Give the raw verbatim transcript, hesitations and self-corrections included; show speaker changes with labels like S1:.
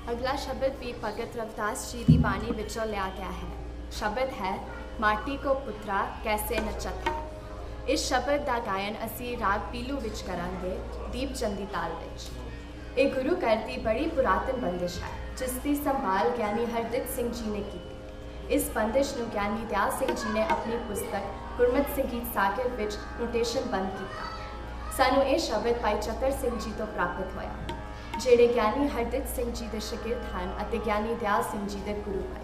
S1: अगला शब्द भी भगत रविदास जी की बाणी विचों लिया गया है। शब्द है माटी को पुत्रा कैसे नचत है। इस शब्द का गायन असी राग पीलू विच करांगे दीप चंदी ताल विच। एक गुरु घर की बड़ी पुरातन बंदिश है जिसकी संभाल ज्ञानी हरदित सिंह जी ने की। इस बंदिश को ज्ञानी दयाल सिंह जी ने अपनी पुस्तक गुरमत संगीत सागर विच नोटेशन बंद किया। सानू ये शब्द भाई चतर सिंह जी तो प्राप्त होया जेड़े ज्ञानी हरदित सिंह जी के शगिर्द हैं अते ज्ञानी दयाल सिंह जी के गुरु भाई।